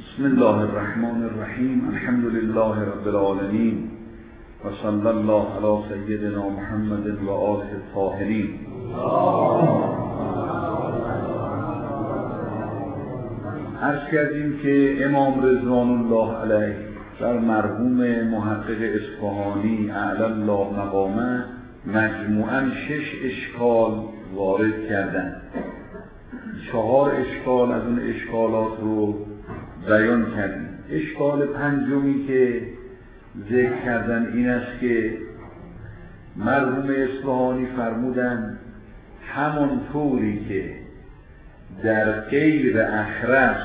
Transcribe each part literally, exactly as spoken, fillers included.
بسم الله الرحمن الرحیم. الحمد لله رب العالمین و صلی الله علی سیدنا محمد و آله الطاهرین. عرض کردیم که امام رضوان الله علیه در مرحوم محقق اصفهانی اعلی الله مقامه مجموعاً شش اشکال وارد کردند. چهار اشکال از اون اشکالات رو بیان کردیم. اشکال پنجمی که ذکر کردن این است که مرحوم اصفهانی فرمودن همون طوری که در غیر اخرس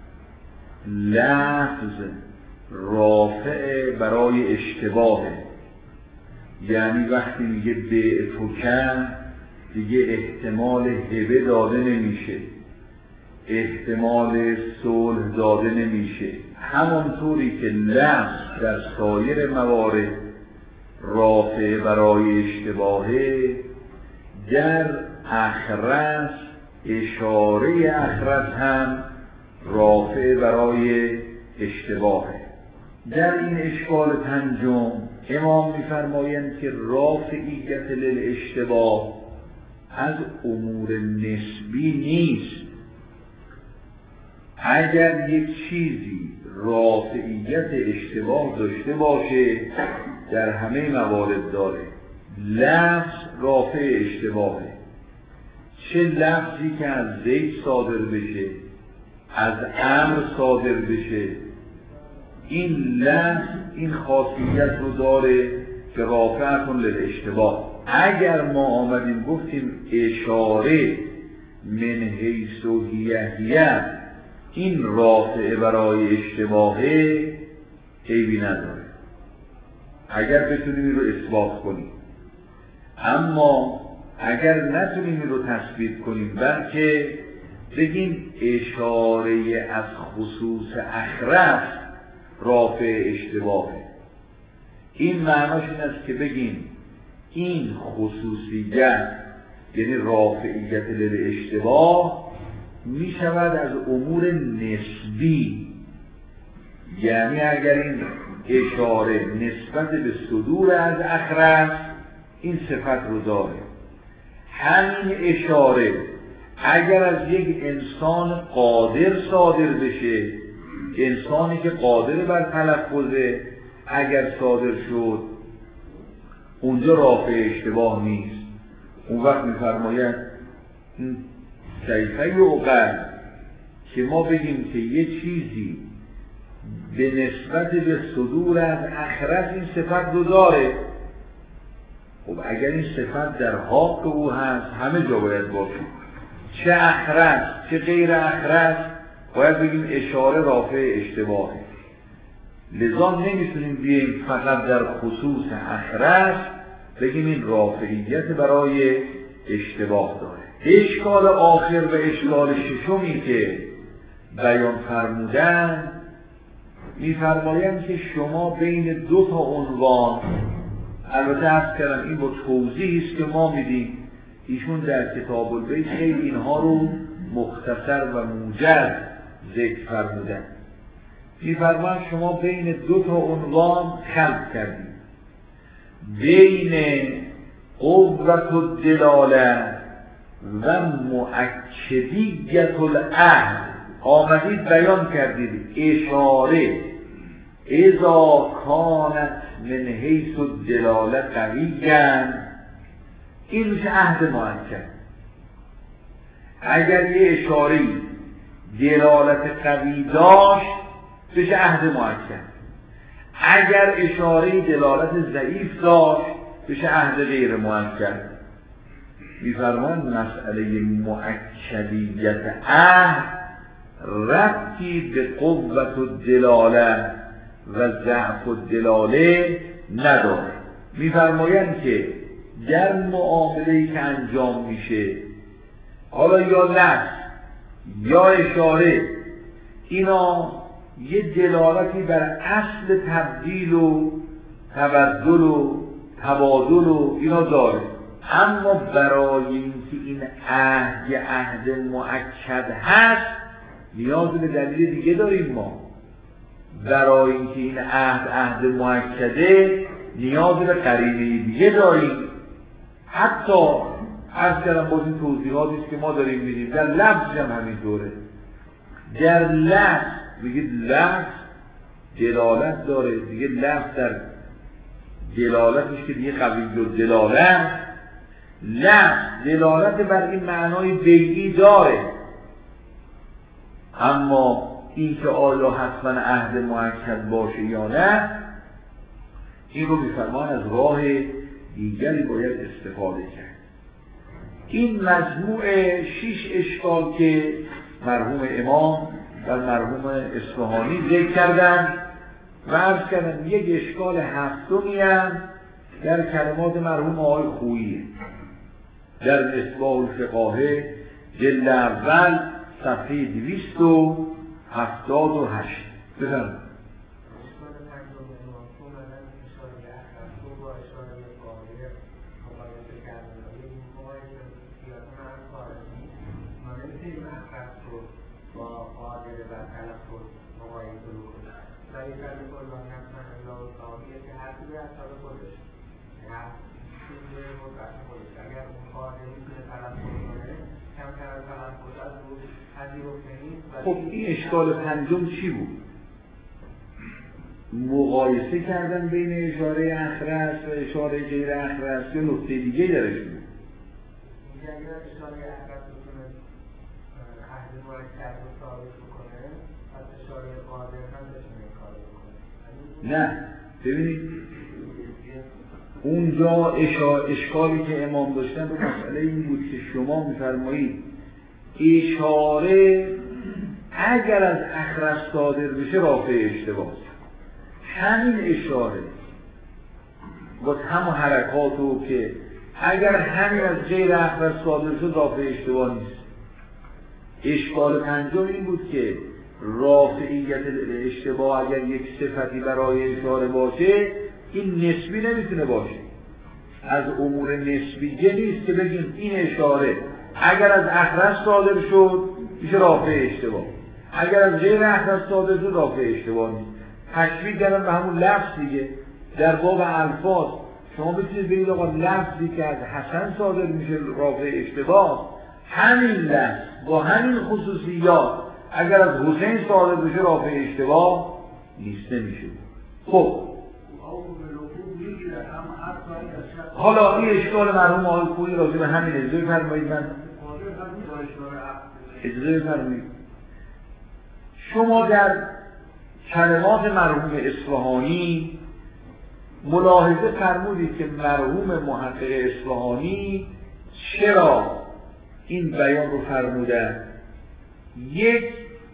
لفظ رافع برای اشتباهه، یعنی وقتی میگه بعتک دیگه احتمال هبه داده نمیشه، احتمال صلح داده نمیشه. همانطوری که لفظ در سایر موارد رافع برای اشتباهه، در اخرس اشاره اخرس هم رافع برای اشتباهه. در این اشکال پنجم امام می‌فرمایند که رافعیت للاشتباه از امور نسبی نیست. اگر یک چیزی رافعیت اشتباه داشته باشه در همه موارد داره. لفظ رافع اشتباهه، چه لفظی که از زید صادر بشه، از امر صادر بشه، این لفظ این خاصیت رو داره که رافع کن للاشتباه. اگر ما آمدیم گفتیم اشاره من حیث و هیه این رافع برای اشتباهه، عیبی نداره اگر بتونیم این رو اثبات کنیم. اما اگر نتونیم این رو تثبیت کنیم بلکه بگیم اشاره از خصوص اخرس رافع اشتباهه، این معناش این است که بگیم این خصوصیت یعنی رافعیت للاشتباه می شود از امور نسبی، یعنی اگر این اشاره نسبت به صدور از اخرس این صفت رو داره. همین اشاره اگر از یک انسان قادر صادر بشه، انسانی که قادر بر تلفظه اگر صادر شد، اونجا رافع اشتباه نیست. اون وقت می‌فرماید کیفه یعقل که ما بگیم که یه چیزی به نسبت به صدور از اخرس این صفت رو داره. خب اگر این صفت در حق او هست همه جا باید باشه، چه اخرس چه غیر اخرس باید بگیم اشاره رافع اشتباهه. لذا نمیتونیم بیاییم فقط در خصوص اخرس بگیم این رافعیت برای اشتباه داره. اشکال آخر و اشکال ششمی که بیان فرمودن میفرمایند که شما بین دو تا عنوان، البته عرض کردم این با توضیحی است که ما میدیم، ایشون در کتاب البیت خیلی اینها رو مختصر و موجز ذکر فرمودن. میفرمایند شما بین دو تا عنوان خلط کردید، بین قوت الدلاله و مؤکدیت العهد آمدید بیان کردید اشاره اذا کانت من حیث الدلاله قویاً این میشه عهد مؤکد. اگر یه اشاره دلالت قوی داشت بشه عهد مؤکد، اگر اشاره دلالت ضعیف داشت بشه عهد غیر مؤکد. می‌فرمایند مسئله مؤکدیت عهد ربطی به قوت الدلاله و ضعف الدلاله نداره. می‌فرمایند که در معامله‌ای که انجام میشه، حالا یا لفظ یا اشاره، اینا یه دلالتی بر اصل تبدیل و تبدل و تبادل و اینا داره، اما برای اینکه این عهد یه عهد مؤکد هست نیاز به دلیل دیگه داریم ما. برای اینکه این عهد عهد مؤکده نیاز به قرینه دیگه داریم. حتی عرض کردم باز این توضیحاتی است که ما داریم میدیم، در لفظ هم همینطوره. در لفظ بگید لفظ دلالت داره دیگه، لفظ در دلالتش که دیگه قوی جز دلالت، لفظ دلالت بر این معنای بیعی داره، اما این که آیا حتما عهد مؤکد باشه یا نه، این رو می‌فرمان از راه دیگری باید استفاده کرد. این مجموع شش اشکال که مرحوم امام و مرحوم اصفهانی ذکر کردن و عرض کردن یک اشکال هفتمی هم در کلمات مرحوم آقای خوییه در مصباح الفقاهه جلد اول صفحه دویست و هفتاد و هشت. بفرمایید. خب این اشکال پنجم چی بود؟ مقایسه کردن بین اشاره اخرس و اشاره غیر اخرس یا نکته دیگه درش بود؟ اینجا اگر اشاره اخرس بکنه عهد مؤکد رو ثابت بکنه، پس اشاره قادر هم بتونه این کار بکنه. نه ببینید اونجا اشکالی که امام داشتن به مسئله این بود که شما میفرمایید اشاره اگر از اخرس صادر بشه رافع اشتباه، همین اشاره با تمام حرکاتو که اگر همین از غیر اخرس صادر شد رافع اشتباه نیست. اشکال پنجم این بود که رافعیت اشتباه اگر یک صفتی برای اشاره باشه این نسبی نمیتونه باشه، از امور نسبیه نیست که بگیم این اشاره اگر از اخرس صادر شد میشه رافع اشتباه، اگر از غیر اخرس صادر شد رافع اشتباه نیست. تشبیه کردن به همون لفظ دیگه. در باب الفاظ شما بتونید بگید آقا لفظی که از حسن صادر میشه رافع اشتباه، همین لفظ با همین خصوصیات اگر از حسین صادر بشه رافع اشتباه نیست، نمیشه. خب حالا این اشکال مرحوم آقای خویی راجع به همین اجازه بفرمایید من اجازه بفرمایید شما در کلمات مرحوم اصفهانی ملاحظه فرمودید که مرحوم محقق اصفهانی چرا این بیان رو فرمودن؟ یک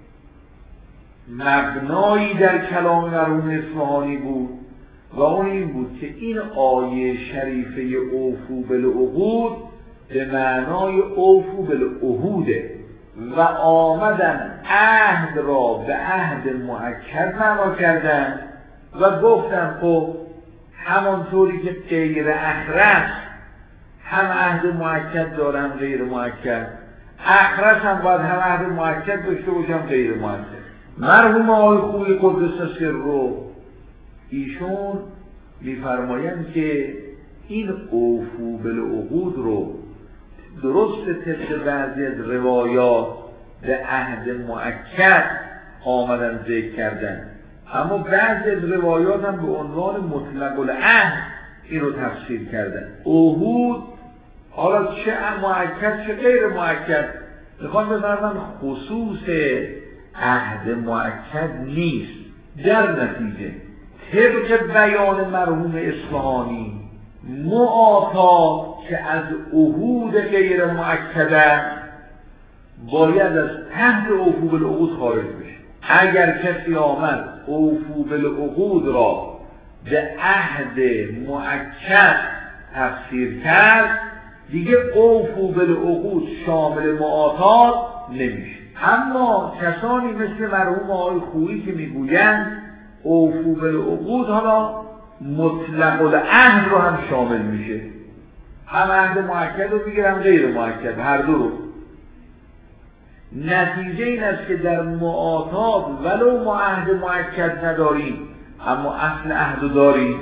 مبنایی در کلام مرحوم اصفهانی بود و اون این بود که این آیه شریفه اوفو بالعقود به معنای اوفو بالعهوده و آمدن عهد را به عهد مؤکد معنا کردن و گفتن خب همانطوری که غیر اخرس هم عهد مؤکد دارن غیر مؤکد، اخرس هم باید هم عهد مؤکد داشته باشم غیر مؤکد. مرحوم آقای خویی قدس سره ایشون میفرمایند که این اوفو بالعقود رو درست طبق بعضی از روایات به عهد مؤکد آمدن ذکر کردن، اما بعضی از روایات هم به عنوان مطلق العهد این رو تفسیر کردن. عهود حالا چه مؤکد چه غیر مؤکد، میخوان بفرمایند خصوص عهد مؤکد نیست. در نتیجه طبق بیان مرحوم اصفهانی معاطات که از عهود غیر مؤکده باید از تحت اوفو بالعقود خارج بشه. اگر کسی آمد اوفو بالعقود را به عهد مؤکد تفسیر کرد دیگه اوفو بالعقود شامل معاطات نمیشه. اما کسانی مثل مرحوم آقای خویی که میگویند اوفو بالعقود حالا مطلق العهد رو هم شامل میشه، هم عهد مؤکد رو میگیرم غیر مؤکد، هر دو رو. نتیجه این است که در معاطات ولو ما عهد مؤکد نداریم اما اصل عهد داریم.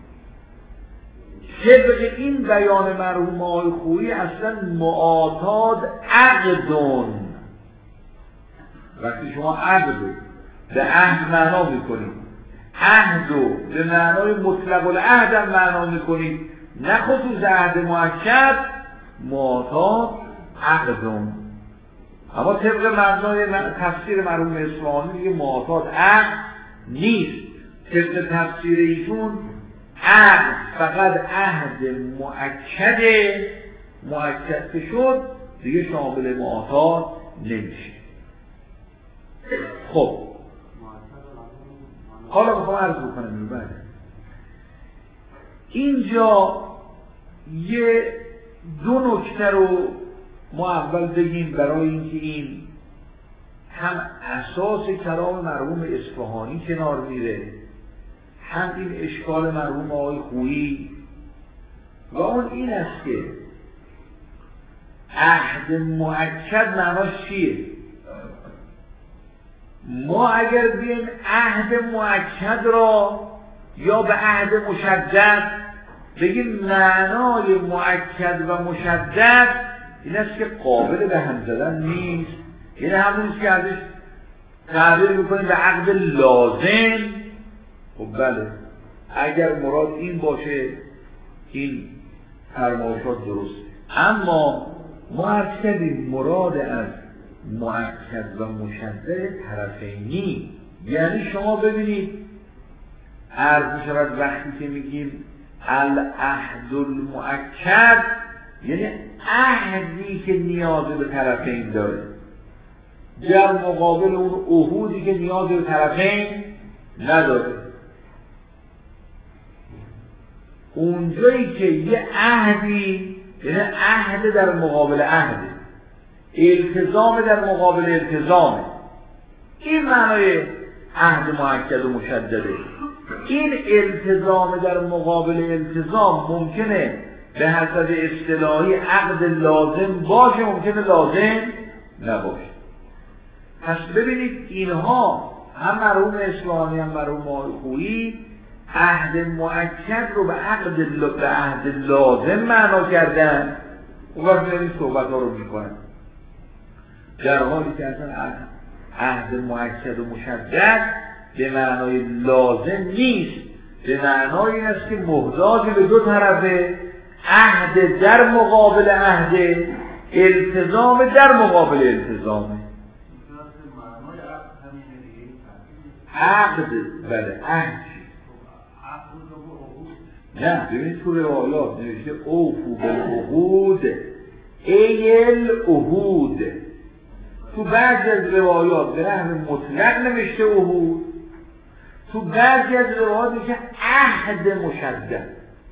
طبق این بیان مرحوم آقای خویی اصلا معاطات عقدون. وقتی شما عقد به عهد معنا میکنید، عهد رو به معنای مطلق العهد هم معنا میکنید، نه خصوص عهد مؤکد، معاطات عقدون. اما طبق معنای تفسیر مرحوم اصفهانی دیگه معاطات عقد نیست. طبق تفسیر ایشون عقد فقط عهد مؤکد، مؤکد که شد دیگه شامل معاطات نمیشه. خب حالا میخوام عرض بکنم اینو. بعد اینجا یه دو نکته رو ما اول بگیم برای اینکه این هم اساس کلام مرحوم اصفهانی کنار میره، هم این اشکال مرحوم آقای خویی، و اون این است که عهد مؤکد معناش چیه؟ ما اگر بیم عهد مؤکد را یا به عهد مشدد بگیم معنای مؤکد و مشدد این است که قابل به هم زدن نیست. یعنی همونیست که ازش تعبیر میکنیم به عقد لازم. خب بله، اگر مراد این باشه این فرمایشات درسته، اما ما عرض کردیم مراد از مؤکد و مشدد طرفینی. یعنی شما ببینید عرض می شود وقتی که میگیم العهد المؤکد یعنی عهدی که نیاز به طرفین داره، در مقابل اون عهودی که نیاز به طرفین نداره. اونجایی که یه عهدی یعنی عهد در مقابل عهد، التزام در مقابل التزامه، این معنای عهد مؤکد و مشدده. این التزام در مقابل التزام ممکنه به حسب اصطلاحی عقد لازم باشه، ممکنه لازم نباشه. پس ببینید اینها هم مرحوم اصفهانی هم مرحوم آقای خویی عهد مؤکد رو به عقد به عهد لازم معنا کردن. اون وقت این صحبت ها رو میکنن در حالی که اصلا عهد مؤکد و مشدد به معنای لازم نیست، به معنای این است که محتاج به دو طرفه، عهد در مقابل عهد، التزام در مقابل التزامه. عقد بله عهد نه ببینید تو روایات نوشته اوفو بالعقود ای العهود. تو بعضی از روایات به نحو مطلق نوشته عهود، تو بعضی از روایات نوشته عهد مشدد.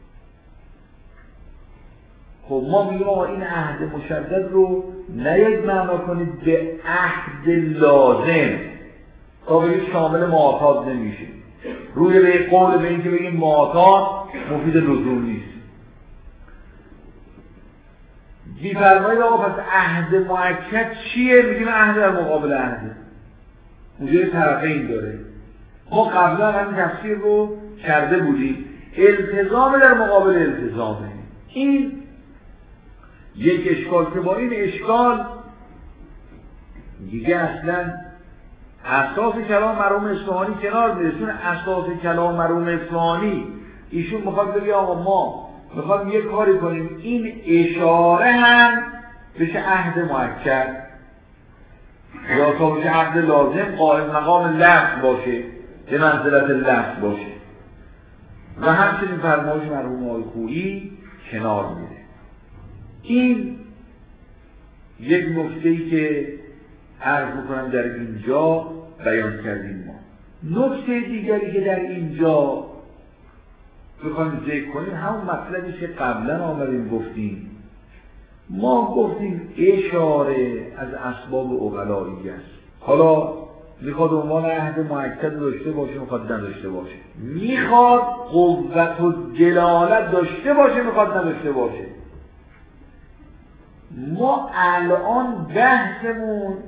خب ما میگیم آقا این عهد مشدد رو نیاید معنا کنید به عهد لازم تا بگید شامل معاطات نمیشه. روی به قول به این که بگیم معاطات مفید لزوم نیست. می‌فرمایید آقا پس عهد مؤکد چیه؟ میگیم عهد در مقابل عهد، اونجا طرفین داره. ما قبلا همین تفسیر رو کرده بودیم، التزام در مقابل التزامه. این یک اشکال که با این اشکال دیگه اصلا اساس کلام مرحوم اصفهانی کنار میره. چون اساس کلام مرحوم اصفهانی ایشون میخواد بگه آقا ما میخواد یه کاری کنیم این اشاره هم بشه عهد مؤکد یا تا بشه عهد لازم قائم مقام لفظ باشه، به منزلت لفظ باشه. و همچنین فرمایش مرحوم آقای خویی کنار میره. این یک نکته‌ای که عرض میکنم در اینجا بیان کردیم. ما نکته دیگری که در اینجا بخوایم ذکر کنیم همون مطلبی که قبلا آمدیم گفتیم. ما گفتیم اشاره از اسباب عقلایی است. حالا میخواد عنوان عهد مؤکد داشته باشه، میخواد نداشته باشه، میخواد قوت و دلالت داشته باشه، میخواد نداشته باشه. ما الان بحثمون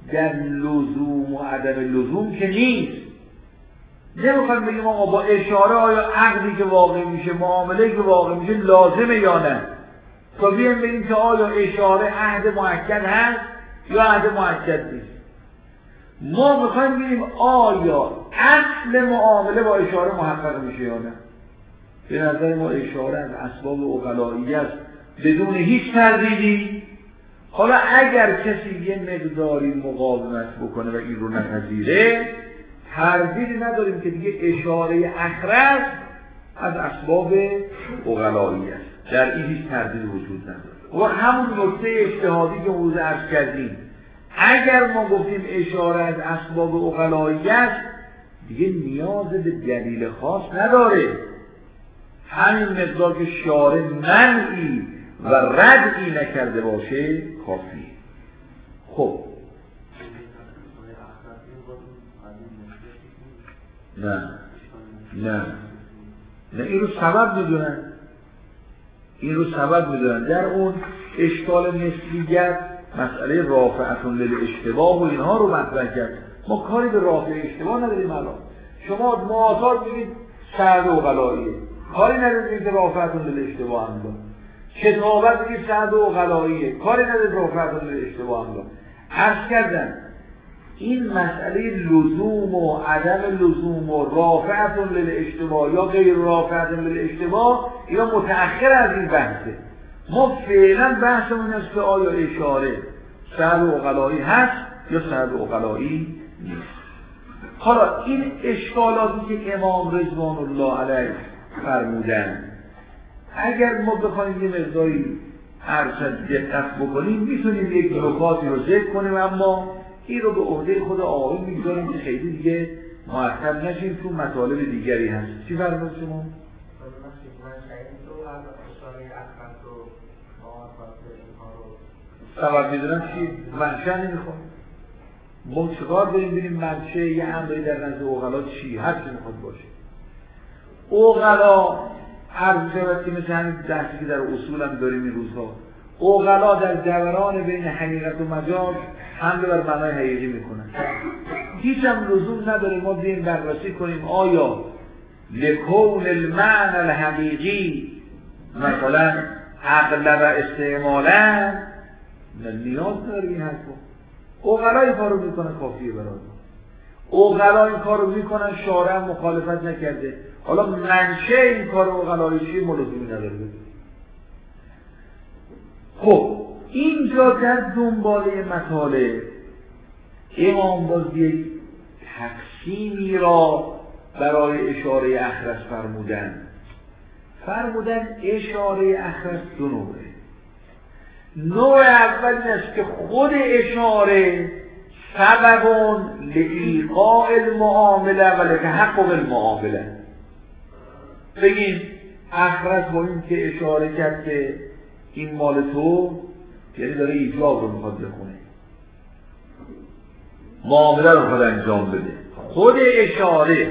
در لزوم و عدم لزوم که نیست. نمیخوایم بگیم آقا با اشاره آیا عقدی که واقع میشه، معامله که واقع میشه لازمه یا نه. تا بیایم بگیم که آیا اشاره عهد مؤکد هست یا عهد مؤکد نیست. ما میخوایم بگیم آیا اصل معامله با اشاره محقق میشه یا نه. به نظر ما اشاره از اسباب عقلایی است بدون هیچ تردیدی. حالا اگر کسی یه مقداری مقاومت بکنه و این رو نپذیره، تردیدی نداریم که دیگه اشاره اخرس از اسباب عقلایی است، در این هیچ تردیدی وجود نداره. و همون نکته اجتهادی که امروز عرض کردیم، اگر ما گفتیم اشاره از اسباب عقلایی است، دیگه نیاز به دلیل خاص نداره. همین مقدار که شارع منعی و ردی نکرده باشه کافی. خب نه نه نه این رو سبب میدونن، این رو سبب میدونن. در اون اشکال نسبیت مسئله رافعتون للاشتباه و اینها رو مطرح کرد. ما کاری به رافع اشتباه نداریم. الان شما معاصات میگید سعد عقلاییه، کاری ندارید که رافعتون للاشتباه هم دارد. کتابت میگید سعد عقلاییه، کاری ندارید رافعتون للاشتباه هم دارد. عرض کردن این مسئله لزوم و عدم لزوم و رافعتون للاشتباه یا غیر رافعتون للاشتباه یا متأخر از این بحثه. ما فعلا بحثمون است که آیا اشاره سعد عقلایی هست یا سعد عقلایی نیست. حالا این اشکالاتی که امام رضوان الله علیه فرمودن، اگر ما بخوایم یه مقداری ارشد دقت بکنیم میتونیم یک نکاتی رو ذکر کنیم، اما این رو به عهده خود آقایون میگذاریم که خیلی دیگه معطل نشیم، چون مطالب دیگری هست. چی فرمود شما؟ سبب میدونم چی؟ منشأ نمیخوام. ما چکار داریم ببینیم منشأ یه امری در نزد عقلا چی؟ هر چی میخواد باشه. عقلا عرض شود که مثل همین بحثی که در اصول هم داریم این روزها، عقلا در دوران بین حقیقت و مجاز حمله بر معنای حقیقی میکنن. هیچ هم لزوم نداره ما بیایم بررسی کنیم آیا لکون المعنى الحقیقی مثلا عقل و استعمالا، نیاز نداره این حرفو. عقلا این کارو میکنن کافیه برای عقلا این کارو میکنن، شارع مخالفت نکرده. حالا منشأ این کار عقلایی چیه ما لزومی نداره بگیم. خب اینجا در دنباله مطالب امام باز یک تقسیمی را برای اشاره اخرس فرمودن. فرمودن اشاره اخرس دو نوعه. نوع اول این است که خود اشاره سبب لایقاع المعامله و لتحقق المعامله. بگیم اخرس با این که اشاره کرد که این مال تو، یعنی داره ایجاب رو میخواد بخونه، معامله رو میخواد انجام بده. خود اشاره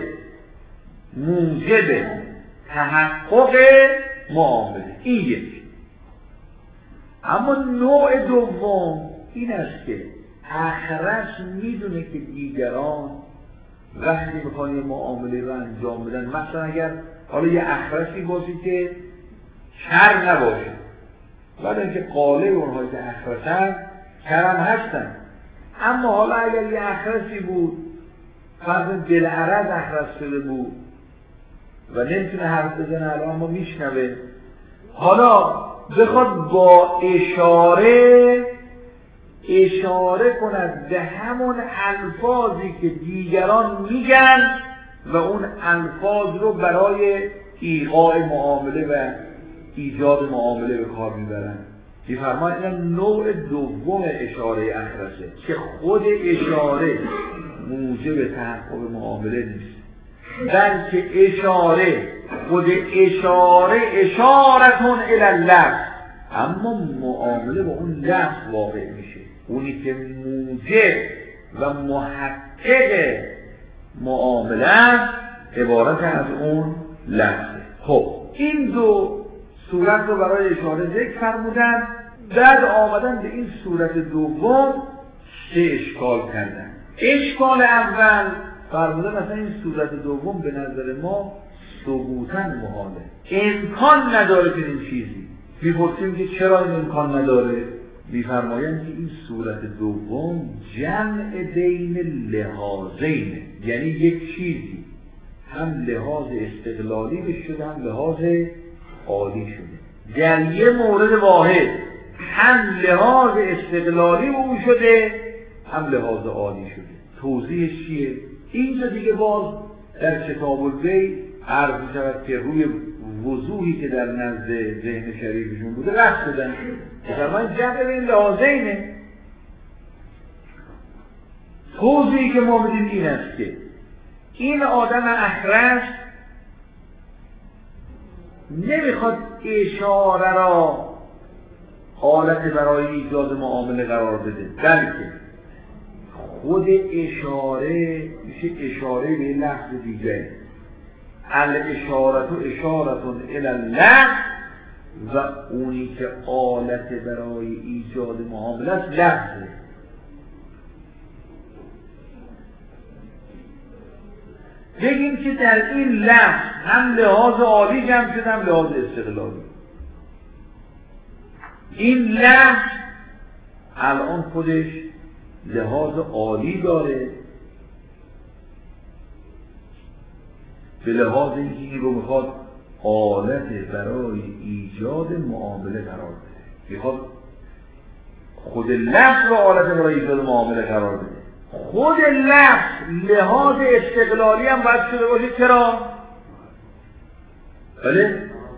موجب تحقق معامله، این یک. اما نوع دوم این است که اخرس میدونه که دیگران وقتی میخوان یه معامله رو انجام بدن، مثلا اگر حالا یه اخرسی باشه که کر نباشه، ولی اینکه قالب اونهایی که اخرسن کرم هستن، اما حالا اگر یه اخرسی بود فرض دلعرض اخرس شده بود و نمیتونه حرف بزنه الان اما میشنوه، حالا بخواد با اشاره اشاره کند به همون الفاظی که دیگران میگن و اون الفاظ رو برای ایقاع معامله و ایجاد معامله به کار میبرن. می‌فرماید این نوع دوم اشاره اخرسه که خود اشاره موجب تحقق معامله نیست، بلکه اشاره خود اشاره اشارتون الی اللفظ، اما معامله با اون لفظ واقع میشه، اونی که موجب و محقق معامله عبارت از اون لفظه. خب این دو صورت رو برای اشاره ذکر فرمودن. بعد آمدن به این صورت دوم، سه اشکال کردن. اشکال اول فرمودن مثلا این صورت دوم به نظر ما ثبوتاً محاله، امکان نداره که این چیزی. میپرسیم که چرا این امکان نداره؟ میفرمایند که این صورت دوم جمع بین لحاظین، یعنی یک چیزی هم لحاظ استقلالی بشه شده هم لحاظ عالی شده. در یه مورد واحد هم لحاظ استقلالی او شده هم لحاظ عالی شده. توضیحش چیه؟ اینجا دیگه باز در کتاب البیع عرض می‌شود که روی وضوحی که در نزد ذهن شریفشون بوده رفت بدن. مثلا جمع بین لحاظینه. توضیحی که ما بدیم این است که این آدم اخرس نمیخواد اشاره را حالت برای ایجاد معامله قرار بده، بلکه خود اشاره میشه اشاره به لفظ دیگه. الاشارت و اشارتون الی اللفظ و اونی که آلت برای ایجاد معامله است لفظه. بگیم که در این لفظ هم لحاظ عالی جمع شد هم لحاظ استقلالی. این لفظ الان خودش لحاظ عالی داره به لحاظ اینکه این رو میخواد آلت برای ایجاد معامله قرار بده، میخواد خود لفظ رو آلت برای ایجاد معامله قرار بده. خود لفظ لحاظ استقلالی هم باید شده باشه. چرا؟ بله؟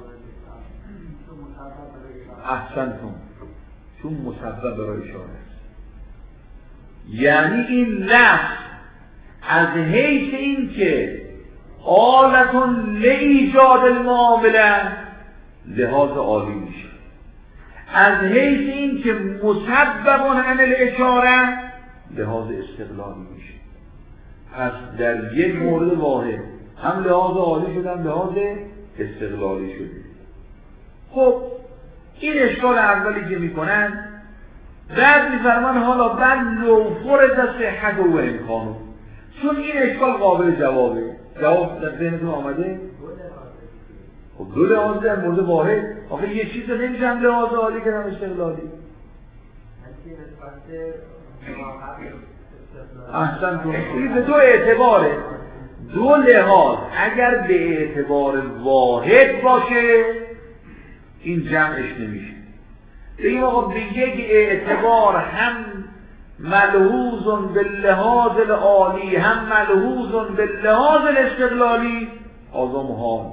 احسنتون، چون مسبب برای اشاره است. یعنی این لفظ از حیث این که آلتون لایجاد المعامله لحاظ عالی میشه، از حیث این که مسببون عن الاشاره لحاظ استقلالی میشه. پس در یک مورد واحد هم لحاظ عالی شده هم لحاظ استقلالی شده. خب این اشکال اولی که میکنن، بعد میفرمان حالا بعد لوفر صحت و امکانو، چون این اشکال قابل جوابه. جواب در ذهنتون آمده؟ خب دو لحاظ در مورد واحد. آخه یه چیز رو نمیشه هم لحاظ عالی که هم استقلالی. احسن تو این به دو اعتباره، دو لحاظ. اگر به اعتبار واحد باشه این جمعش نمیشه. بگیم آقا به یک اعتبار هم ملحوظ باللحاظ العالی هم ملحوظ باللحاظ الاستقلالی آزا محال.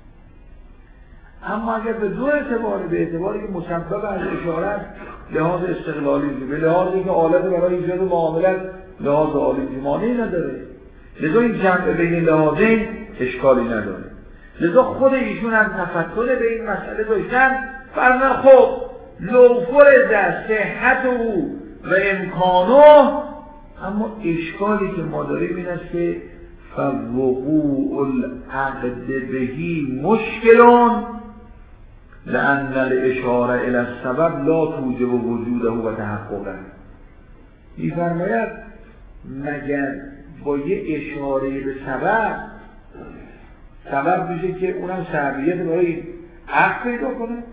اما اگر به دو اعتباره، به اعتباری که مسبب از اشاره لحاظ استقلالی، به لحاظی که آلت برای ایجاد معاملت لحاظ عالی مانعی نداره، لذا این جمع بین لحاظین اشکالی نداره. لذا خود ایشون هم تفکر به این مسئله داشتن، فرمان خب لو فرض صحت او و امکانو، اما اشکالی که ما داریم این است که فوقوع العقد بهی مشکلون لأن الاشاره الى السبب لا توجب وجوده و تحققه. می‌فرماید مگر با یه اشاره به سبب سبب میشه که اونم سببیت برای عقد پیدا کنه،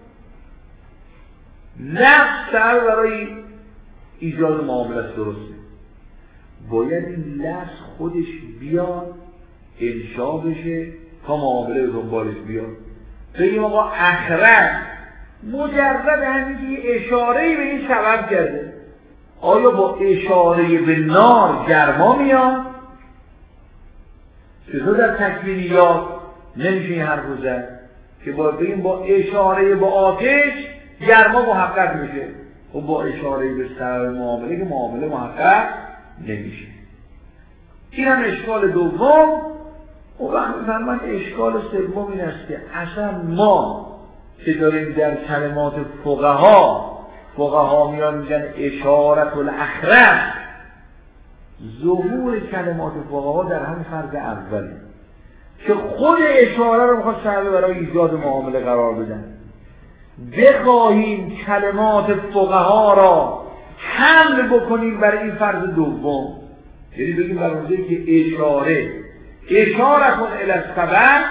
لفظ سبب برای ایجاد معامله درسته. باید این لفظ خودش بیاد انشا بشه تا معامله دنبالش بیاد. بگیم آقا اخرت مجرد همین اشاره‌ای به این سبب کرده، آیا با اشاره به نار گرما میاد؟ چطور در تکوینیات نمیشه این حرف رو زد که با بگیم با اشاره به آتش گرما محقق میشه؟ و با اشاره به سبب معامله که معامله محقق نمیشه. این هم اشکال دوم. و من اشکال سوم این است که اصلا ما که داریم در کلمات فقها فقها میان میگن اشارت الاخرس، ظهور کلمات فقها در همین فرض اوله که خود اشاره رو میخواد سبب برای ایجاد معامله قرار بدن. بخواهیم کلمات فقها را حمل بکنیم بر این فرض دوم، یعنی بگیم بر اونجایی که اشاره اشاره کن الی السبب،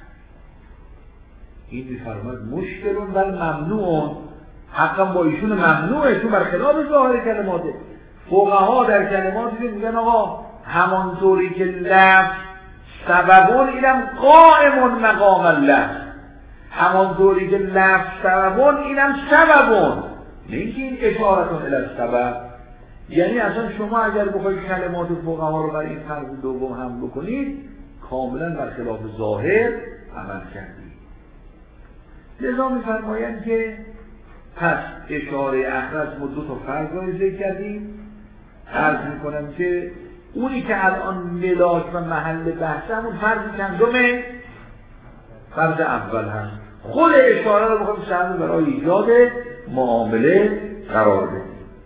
این میفرماید مشکلون بل ممنوعون، حقا با ایشون ممنوعه، چون برخلاف ظاهر کلماته. فقها در کلمات میگن آقا همانطوری که لفظ سببون اینم قائمون مقام اللفظ، همانطوری که لفظ سببون اینم سببون، نه اینکه این اشارتون الی السبب. یعنی اصلا شما اگر بخواید کلمات فقها رو بر این فرض دوم هم بکنید کاملا برخلاف ظاهر عمل کردید. لذا می‌فرمایند که پس اشاره اخرس ما دو تا فرض رو ذکر کردیم. عرض میکنم که اونی که الان ملاک و محل بحث همون فرض چندمه؟ فرض اول هست. خود اشاره رو بخوایم شامل برای ایجاد معامله قرار بدیم.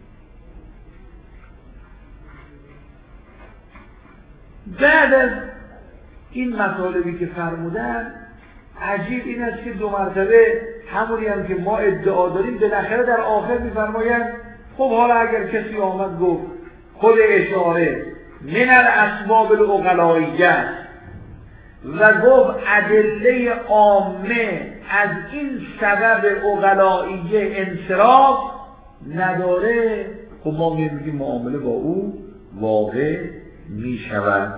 بعد از این مطالبی که فرمودن، عجیب این است که دو مرتبه همونی هم که ما ادعا داریم بالاخره در آخر می‌فرمایند خب حالا اگر کسی آمد گفت خود اشاره من الاسباب العقلائیه و گفت ادله عامه از این سبب عقلائیه انصراف نداره، خب ما میگیم معامله با او واقع میشود.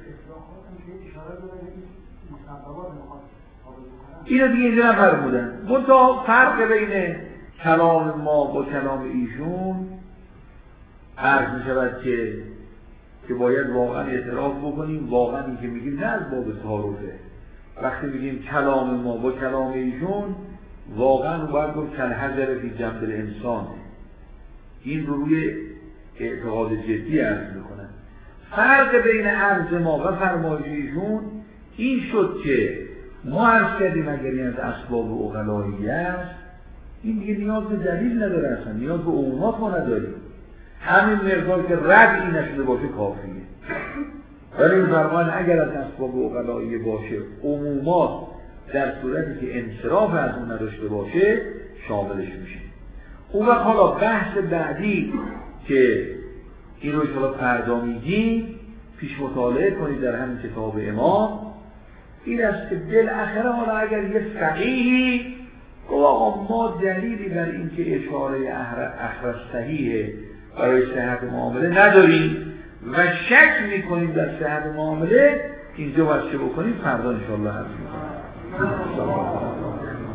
اینو دیگه اینجا نفرمودن. منتها فرق بین کلام ما با کلام ایشون عرض می شود که که باید واقعا اعتراف بکنیم، واقعا این که میگیم نه از باب تعارفه. وقتی میگیم کلام ما با کلام ایشون واقعا باید گفت کالحجر فی جنب الانسان، این رو روی اعتقاد جدی عرض میکنن. فرق بین عرض ما و فرمایش ایشون این شد که ما عرض کردیم اگر این از اسباب عقلائیه است، این دیگه نیاز به دلیل نداره، اصلا نیاز به عمومات ما نداریم، همین مقدار که رد نشده باشه کافیه. ولی این فرمان اگر از اسباب عقلائیه باشه عمومات در صورتی که انصراف از اون نداشته باشه شاملش میشه. اون وقت حالا بحث بعدی که این رو انشاءالله فردا میگیم پیش مطالعه کنید در همین کتاب امام، این است که بالاخره حالا اگر یه فقیهی گفت آقا ما دلیلی بر این که اشاره اخرس صحیحه برای صحت معامله نداریم و شک میکنیم در صحت معامله، اینجا باید چه بکنیم؟ فردا انشاءالله حرف میکنیم.